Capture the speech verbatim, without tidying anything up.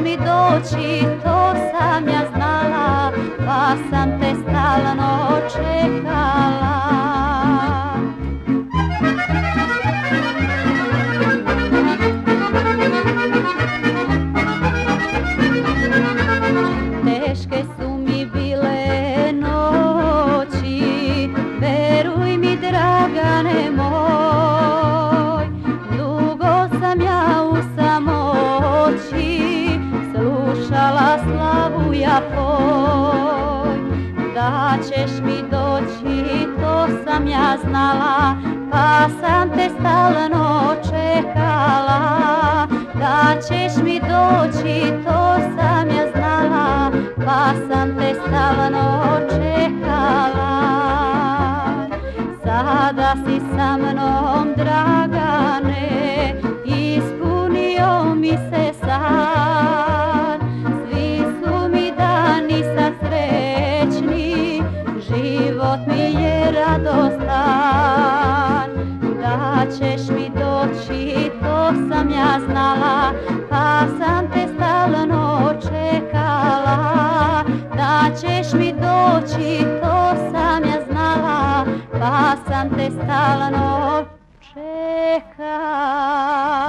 mi doći, to sam ja znala, pa sam te stalno čekala. Teške su mi bile noći, veruj mi Dragane moj, dugo sam ja u samoći slušala slavu ja poj. Da ćeš mi doći, to sam ja znala, pa sam te stalno čekala. Da ćeš mi doći, to sam ja znala, pa sam te stalno čekala. Sada si sa mnom, Dragane, ispunio mi se san. Svi su mi dani sad srećni, život mi je radostan. Da ćeš mi doći, to sam ja znala, pa sam te stalno čekala. Da ćeš mi doći, to sam ja znala, pa sam te stalno čekala.